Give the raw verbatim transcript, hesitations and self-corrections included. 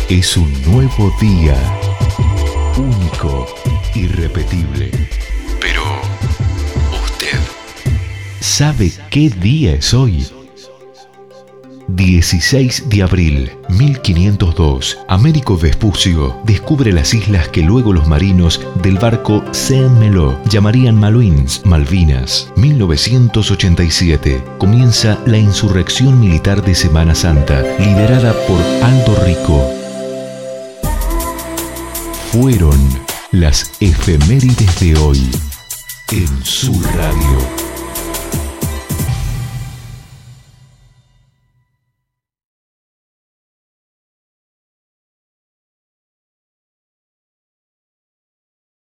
Es un nuevo día, único, irrepetible. Pero, ¿usted sabe qué día es hoy? dieciséis de abril mil quinientos dos, Américo Vespucio descubre las islas que luego los marinos del barco Saint-Malo llamarían Malouines, Malvinas. mil novecientos ochenta y siete, comienza la insurrección militar de Semana Santa, liderada por Aldo Rico. Fueron las efemérides de hoy en Sur Radio.